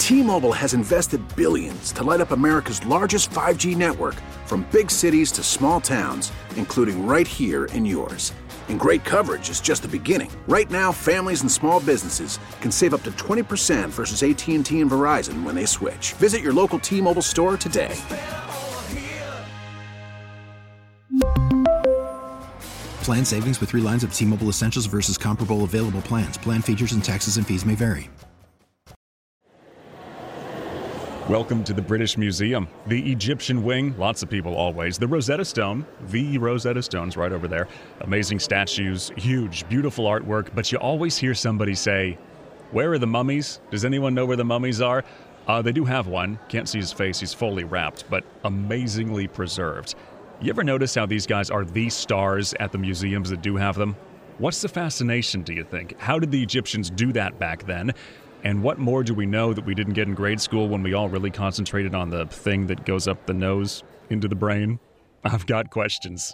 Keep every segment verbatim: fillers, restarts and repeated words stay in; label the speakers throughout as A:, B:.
A: T-Mobile has invested billions to light up America's largest five G network, from big cities to small towns, including right here in yours. And great coverage is just the beginning. Right now, families and small businesses can save up to twenty percent versus A T and T and Verizon when they switch. Visit your local T-Mobile store today.
B: Plan savings with three lines of T-Mobile Essentials versus comparable available plans. Plan features and taxes and fees may vary.
C: Welcome to the British Museum. The Egyptian wing, lots of people always. The Rosetta Stone, the Rosetta Stone's right over there. Amazing statues, huge, beautiful artwork, but you always hear somebody say, where are the mummies? Does anyone know where the mummies are? Uh, they do have one. Can't see his face, he's fully wrapped, but amazingly preserved. You ever notice how these guys are the stars at the museums that do have them? What's the fascination, do you think? How did the Egyptians do that back then? And what more do we know that we didn't get in grade school when we all really concentrated on the thing that goes up the nose into the brain? I've got questions.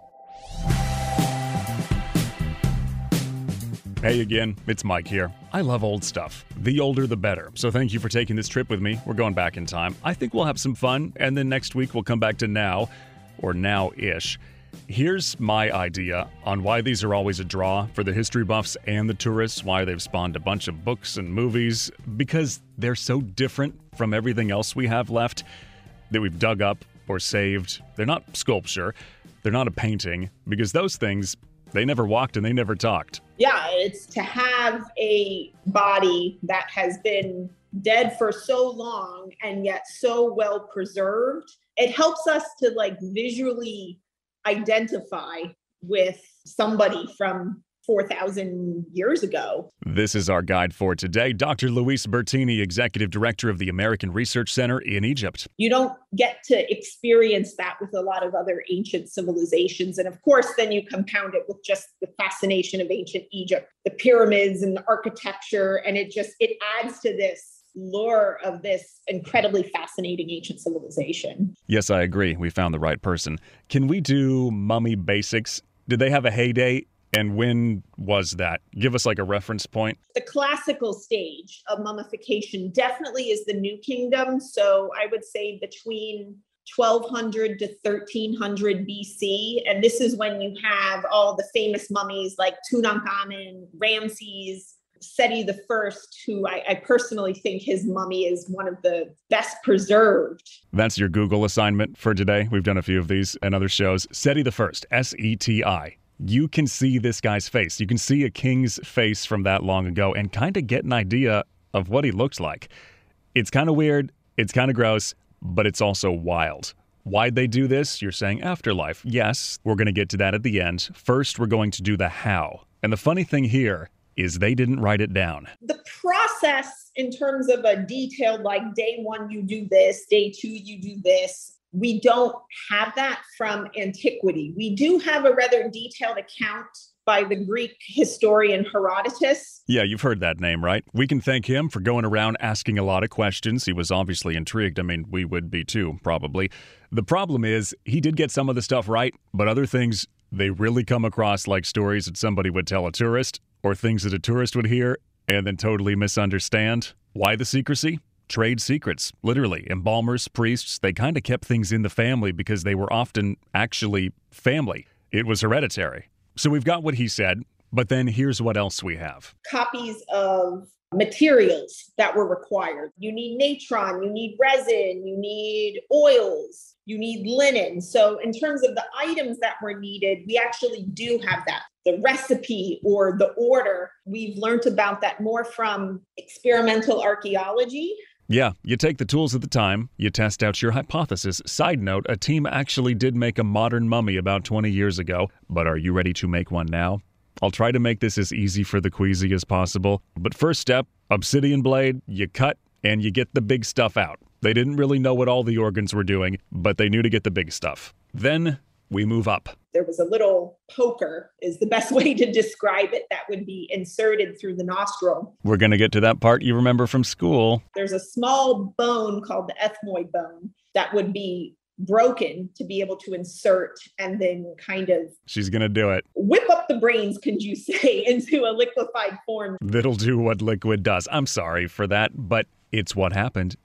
C: Hey again, it's Mike here. I love old stuff. The older the better. So thank you for taking this trip with me. We're going back in time. I think we'll have some fun, and then next week we'll come back to now, or now-ish. Here's my idea on why these are always a draw for the history buffs and the tourists, why they've spawned a bunch of books and movies, because they're so different from everything else we have left that we've dug up or saved. They're not sculpture, they're not a painting, because those things, they never walked and they never talked.
D: Yeah, it's to have a body that has been dead for so long and yet so well preserved. It helps us to like visually identify with somebody from four thousand years ago.
C: This is our guide for today. Doctor Luis Bertini, Executive Director of the American Research Center in Egypt.
D: You don't get to experience that with a lot of other ancient civilizations. And of course, then you compound it with just the fascination of ancient Egypt, the pyramids and the architecture. And it just, it adds to this lore of this incredibly fascinating ancient civilization.
C: Yes, I agree. We found the right person. Can we do mummy basics? Did they have a heyday? And when was that? Give us like a reference point.
D: The classical stage of mummification definitely is the New Kingdom. So I would say between twelve hundred to thirteen hundred B C. And this is when you have all the famous mummies like Tutankhamun, Ramses, Seti the First, who I, I personally think his mummy is one of the best preserved.
C: That's your Google assignment for today. We've done a few of these and other shows. Seti the First, S E T I. You can see this guy's face. You can see a king's face from that long ago and kind of get an idea of what he looks like. It's kind of weird. It's kind of gross, but it's also wild. Why'd they do this? You're saying afterlife. Yes, we're going to get to that at the end. First, we're going to do the how. And the funny thing here is they didn't write it down.
D: The process in terms of a detailed, like day one, you do this, day two, you do this. We don't have that from antiquity. We do have a rather detailed account by the Greek historian Herodotus.
C: Yeah, you've heard that name, right? We can thank him for going around asking a lot of questions. He was obviously intrigued. I mean, we would be too, probably. The problem is, he did get some of the stuff right, but other things, they really come across like stories that somebody would tell a tourist, or things that a tourist would hear and then totally misunderstand. Why the secrecy? Trade secrets, literally. Embalmers, priests, they kind of kept things in the family because they were often actually family. It was hereditary. So we've got what he said, but then here's what else we have.
D: Copies of materials that were required. You need natron, you need resin, you need oils, you need linen. So in terms of the items that were needed, we actually do have that. The recipe or the order, we've learned about that more from experimental archaeology.
C: Yeah, you take the tools at the time, you test out your hypothesis. Side note, a team actually did make a modern mummy about twenty years ago, but are you ready to make one now? I'll try to make this as easy for the queasy as possible. But first step, obsidian blade, you cut and you get the big stuff out. They didn't really know what all the organs were doing, but they knew to get the big stuff. Then we move up.
D: There was a little poker, is the best way to describe it, that would be inserted through the nostril.
C: We're going to get to that part you remember from school.
D: There's a small bone called the ethmoid bone that would be broken to be able to insert and then kind of...
C: She's going to do it.
D: Whip up the brains, could you say, into a liquefied form.
C: That'll do what liquid does. I'm sorry for that, but it's what happened.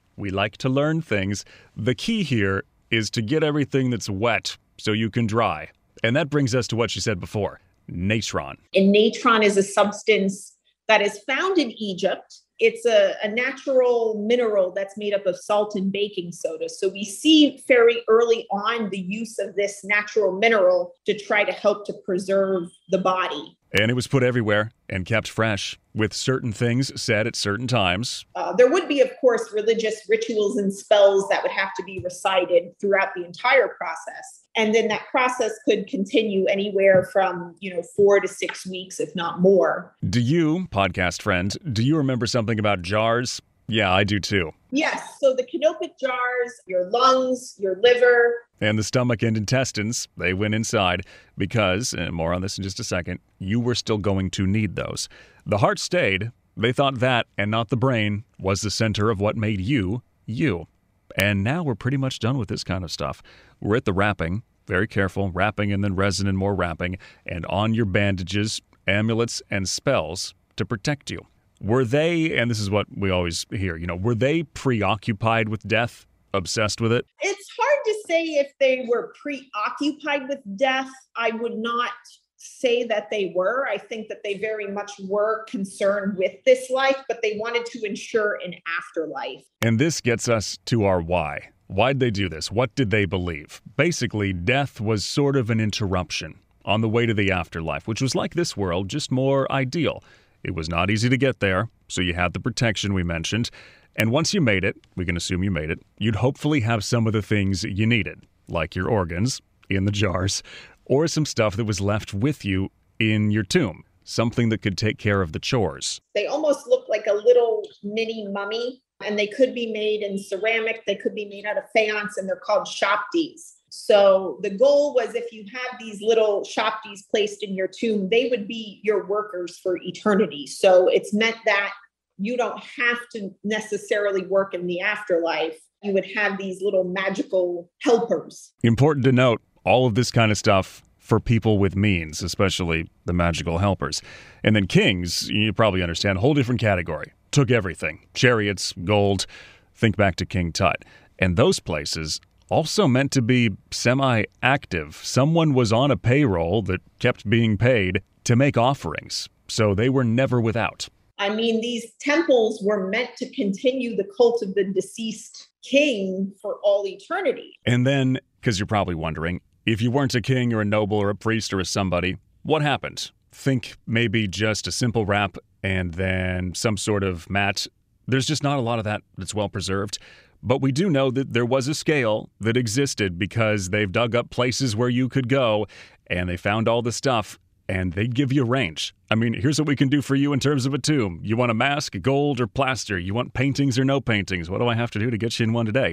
C: We like to learn things. The key here is to get everything that's wet so you can dry. And that brings us to what she said before, natron.
D: And natron is a substance that is found in Egypt. It's a, a natural mineral that's made up of salt and baking soda. So we see very early on the use of this natural mineral to try to help to preserve the body.
C: And it was put everywhere and kept fresh with certain things said at certain times.
D: Uh, there would be, of course, religious rituals and spells that would have to be recited throughout the entire process. And then that process could continue anywhere from, you know, four to six weeks, if not more.
C: Do you, podcast friend, do you remember something about jars? Yeah, I do too.
D: Yes. So the canopic jars, your lungs, your liver.
C: And the stomach and intestines, they went inside because, and more on this in just a second, you were still going to need those. The heart stayed. They thought that, and not the brain, was the center of what made you, you. And now we're pretty much done with this kind of stuff. We're at the wrapping. Very careful. Wrapping and then resin and more wrapping. And on your bandages, amulets, and spells to protect you. Were they, and this is what we always hear, you know, were they preoccupied with death? Obsessed with it?
D: It's hard to say if they were preoccupied with death. I would not say that they were. I think that they very much were concerned with this life, but they wanted to ensure an afterlife.
C: And this gets us to our why. Why'd they do this? What did they believe? Basically, death was sort of an interruption on the way to the afterlife, which was like this world, just more ideal. It was not easy to get there, so you had the protection we mentioned. And once you made it, we can assume you made it, you'd hopefully have some of the things you needed, like your organs in the jars, or some stuff that was left with you in your tomb, something that could take care of the chores.
D: They almost look like a little mini mummy, and they could be made in ceramic, they could be made out of faience, and they're called shaptis. So the goal was if you had these little shaptis placed in your tomb, they would be your workers for eternity. So it's meant that you don't have to necessarily work in the afterlife. You would have these little magical helpers.
C: Important to note, all of this kind of stuff for people with means, especially the magical helpers. And then kings, you probably understand, whole different category. Took everything. Chariots, gold. Think back to King Tut. And those places also meant to be semi-active. Someone was on a payroll that kept being paid to make offerings. So they were never without.
D: I mean, these temples were meant to continue the cult of the deceased king for all eternity.
C: And then, because you're probably wondering, if you weren't a king or a noble or a priest or a somebody, what happened? Think maybe just a simple wrap and then some sort of mat. There's just not a lot of that that's well preserved. But we do know that there was a scale that existed because they've dug up places where you could go and they found all the stuff. And they'd give you a range. I mean, here's what we can do for you in terms of a tomb. You want a mask, gold, or plaster? You want paintings or no paintings? What do I have to do to get you in one today?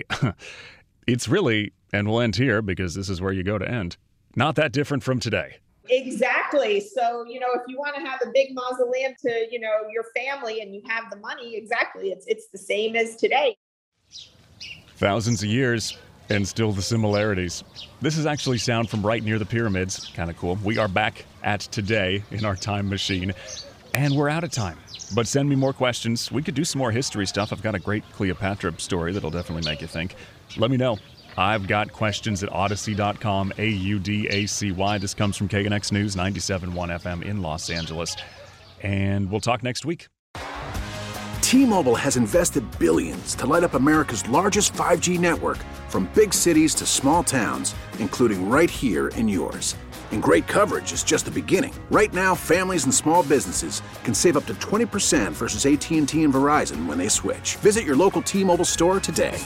C: It's really, and we'll end here because this is where you go to end, not that different from today.
D: Exactly. So, you know, if you want to have a big mausoleum to, you know, your family and you have the money, exactly. It's it's the same as today.
C: Thousands of years. And still the similarities. This is actually sound from right near the pyramids. Kind of cool. We are back at today in our time machine. And we're out of time. But send me more questions. We could do some more history stuff. I've got a great Cleopatra story that'll definitely make you think. Let me know. I've got questions at Audacy dot com, A U D A C Y. This comes from K N X News, ninety-seven point one F M in Los Angeles. And we'll talk next week.
A: T-Mobile has invested billions to light up America's largest five G network, from big cities to small towns, including right here in yours. And great coverage is just the beginning. Right now, families and small businesses can save up to twenty percent versus A T and T and Verizon when they switch. Visit your local T-Mobile store today.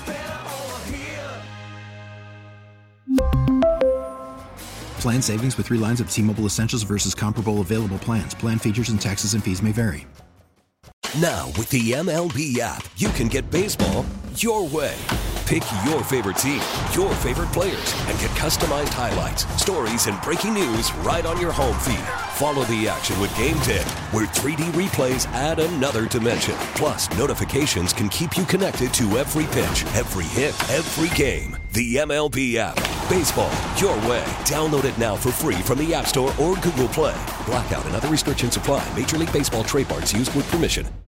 B: Plan savings with three lines of T-Mobile Essentials versus comparable available plans. Plan features and taxes and fees may vary.
E: Now, with the M L B app, you can get baseball your way. Pick your favorite team, your favorite players, and get customized highlights, stories, and breaking news right on your home feed. Follow the action with Game Tip, where three D replays add another dimension. Plus, notifications can keep you connected to every pitch, every hit, every game. The M L B app. Baseball your way. Download it now for free from the App Store or Google Play. Blackout and other restrictions apply. Major League Baseball trademarks used with permission.